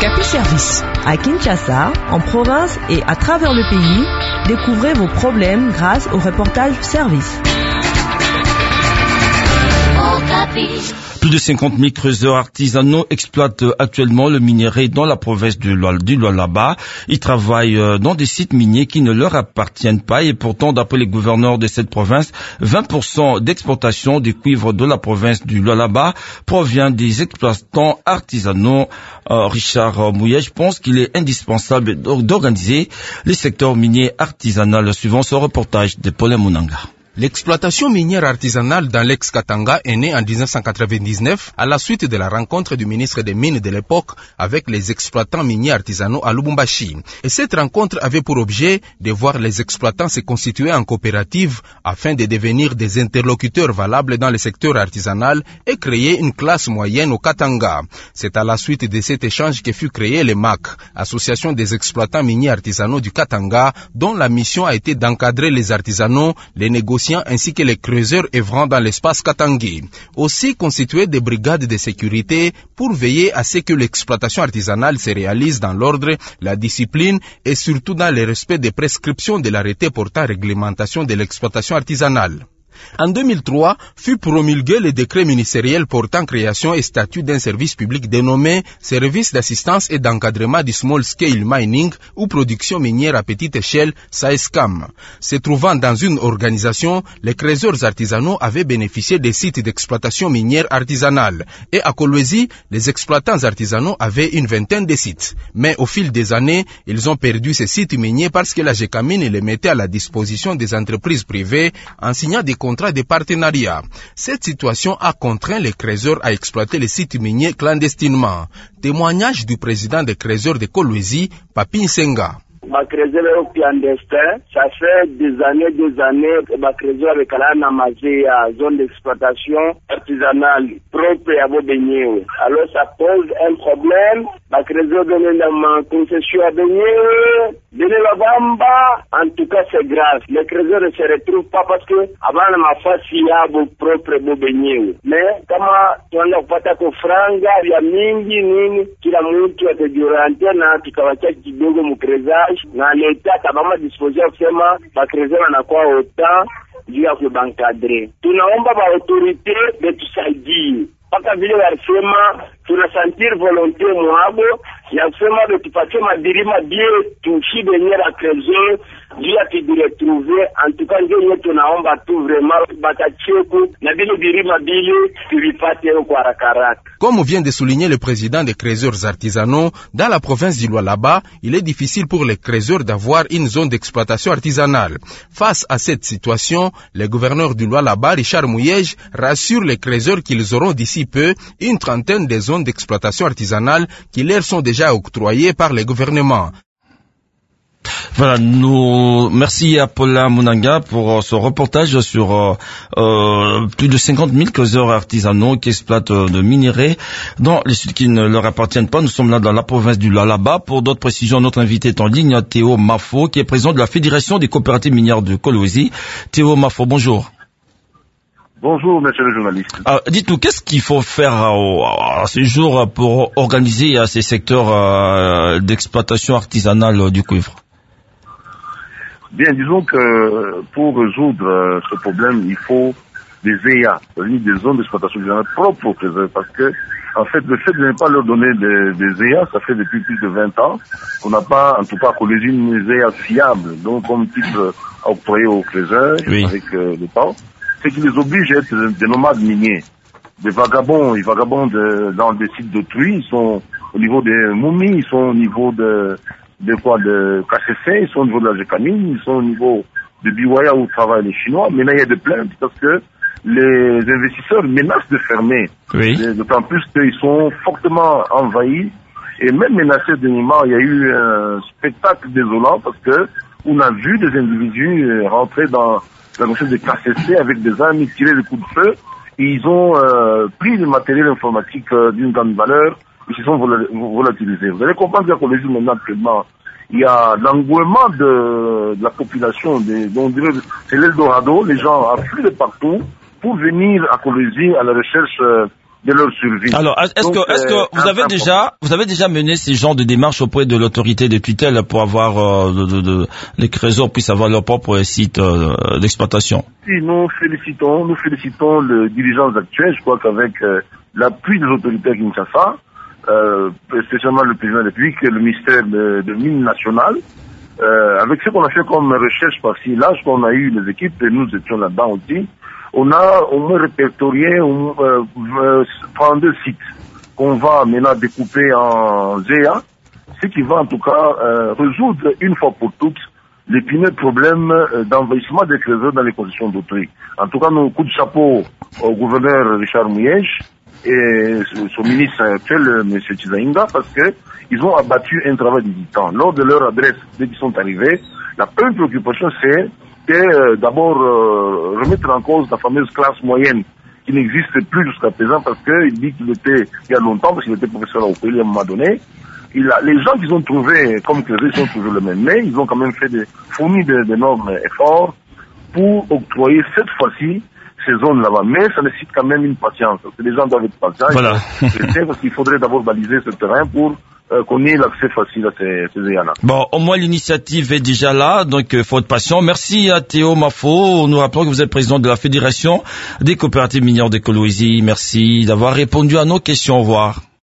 Okapi Service. À Kinshasa, en province et à travers le pays, découvrez vos problèmes grâce au reportage service. Plus de 50 000 creuseurs artisanaux exploitent actuellement le minerai dans la province du Lualaba. Ils travaillent dans des sites miniers qui ne leur appartiennent pas et pourtant, d'après les gouverneurs de cette province, 20% d'exportation du cuivre de la province du Lualaba provient des exploitants artisanaux. Richard Mouyej pense qu'il est indispensable d'organiser les secteurs miniers artisanaux suivant ce reportage de Paul Munanga. L'exploitation minière artisanale dans l'ex-Katanga est née en 1999 à la suite de la rencontre du ministre des Mines de l'époque avec les exploitants miniers artisanaux à Lubumbashi. Et cette rencontre avait pour objet de voir les exploitants se constituer en coopérative afin de devenir des interlocuteurs valables dans le secteur artisanal et créer une classe moyenne au Katanga. C'est à la suite de cet échange que fut créé le MAC, Association des exploitants miniers artisanaux du Katanga, dont la mission a été d'encadrer les artisanaux, les négociants ainsi que les creuseurs œuvrant dans l'espace katangui. Aussi constituer des brigades de sécurité pour veiller à ce que l'exploitation artisanale se réalise dans l'ordre, la discipline et surtout dans le respect des prescriptions de l'arrêté portant réglementation de l'exploitation artisanale. En 2003, fut promulgué le décret ministériel portant création et statut d'un service public dénommé Service d'assistance et d'encadrement du small scale mining ou production minière à petite échelle, SAESCAM. Se trouvant dans une organisation, les creuseurs artisanaux avaient bénéficié des sites d'exploitation minière artisanale. Et à Kolwezi, les exploitants artisanaux avaient une vingtaine de sites. Mais au fil des années, ils ont perdu ces sites miniers parce que la GECAMINE les mettait à la disposition des entreprises privées en signant des contrats de partenariat. Cette situation a contraint les creuseurs à exploiter les sites miniers clandestinement. Témoignage du président des creuseurs de Kolwezi, Papi Nsenga. Ma creuseur clandestin, ça fait des années ma creuseur avec la mazé à zone d'exploitation artisanale propre à Bobenyewe. Alors ça pose un problème. Ma creuseur donne ma concession à Benyewe, donne la bamba. En tout cas c'est grave. Les creuseurs ne se retrouvent pas parce que avant ma face il y a propre Bobenyewe. Mais kama tunapata kufranga ya mingi nini kila mtu atajioriente na tukawacha kidogo mkrezage na leta tabama disposition kusema bakrezera anakuwa ota juu ya kubankadre. Tunaomba ba autorite betusaidie mpaka vile wasema tunasentir volonté mwabo ya kusema betupatie madirima bie tushide nyera creuseur juu ya tudiretrouver. En tout cas ndio tunaomba tu vraiment batacheku na bile dirima bile tulipate kwa haraka. Comme vient de souligner le président des creuseurs artisanaux, dans la province du Lualaba, il est difficile pour les creuseurs d'avoir une zone d'exploitation artisanale. Face à cette situation, le gouverneur du Lualaba, Richard Mouyej, rassure les creuseurs qu'ils auront d'ici peu une trentaine de zones d'exploitation artisanale qui leur sont déjà octroyées par le gouvernement. Voilà, merci à Paula Munanga pour ce reportage sur plus de 50 000 creuseurs artisanaux qui exploitent de minerais dans les sites qui ne leur appartiennent pas. Nous sommes là dans la province du Lualaba. Pour d'autres précisions, notre invité est en ligne, Théo Mafo, qui est président de la Fédération des coopératives minières de Kolwezi. Théo Mafo, bonjour. Bonjour, monsieur le journaliste. Dites-nous, qu'est-ce qu'il faut faire à ce jour pour organiser ces secteurs d'exploitation artisanale du cuivre? Bien, disons que pour résoudre ce problème, il faut des EA, des zones d'exploitation propres aux creuseurs, parce que, en fait, le fait de ne pas leur donner des EA, ça fait depuis plus de 20 ans qu'on n'a pas, en tout cas, collégé une EA fiable, donc comme titre octroyé aux creuseurs, oui, avec le temps, c'est qui les oblige à être des nomades miniers. Des vagabonds, ils vagabondent dans des sites d'autrui, ils sont au niveau des momies, ils sont au niveau de KCC, ils sont au niveau de la GECAMINE, ils sont au niveau de Biwaya où travaillent les Chinois. Maintenant, il y a des plaintes parce que les investisseurs menacent de fermer. Oui. D'autant plus qu'ils sont fortement envahis et même menacés dernièrement. Il y a eu un spectacle désolant parce que on a vu des individus rentrer dans la notion de KCC avec des armes, tirer des coups de feu. Et ils ont pris le matériel informatique d'une grande valeur. Ils se sont volatilisés. Vous allez comprendre qu'à Kolwezi maintenant actuellement, il y a l'engouement de la population, c'est l'Eldorado, les gens affluent de partout pour venir à Kolwezi à la recherche de leur survie. Alors, est-ce que vous avez déjà mené ces genres de démarches auprès de l'autorité de tutelle pour avoir les trésors puissent avoir leur propre site d'exploitation? Si, nous félicitons le dirigeant actuel. Je crois qu'avec l'appui des autorités à Kinshasa, spécialement le président de la République, le ministère de Mines nationales, avec ce qu'on a fait comme recherche par-ci, là, qu'on a eu les équipes, et nous étions là-dedans aussi, on a au moins répertorié 32 sites qu'on va maintenant découper en ZEA, ce qui va en tout cas résoudre une fois pour toutes l'épineux problème d'envahissement des trésors dans les conditions d'autrui. En tout cas, nos coups de chapeau au gouverneur Richard Mouyège et son ministre actuel, M. Chizaïnga, parce que ils ont abattu un travail de 10 ans. Lors de leur adresse, dès qu'ils sont arrivés, la première préoccupation, c'est d'abord remettre en cause la fameuse classe moyenne qui n'existe plus jusqu'à présent parce qu'il dit qu'il était, il y a longtemps, parce qu'il était professeur au pays à un moment donné, les gens qu'ils ont trouvés comme crédits sont toujours les mêmes, mais ils ont quand même fourni d'énormes efforts pour octroyer cette fois-ci ces zones là-bas. Mais ça nécessite quand même une patience. Parce que les gens doivent être patients. Voilà. Parce qu'il faudrait d'abord baliser ce terrain pour qu'on ait l'accès facile à ces zones-là. Bon, au moins l'initiative est déjà là, donc faut être patient. Merci à Théo Mafo. Nous rappelons que vous êtes président de la Fédération des coopératives minières de Kolwezi. Merci d'avoir répondu à nos questions. Au revoir.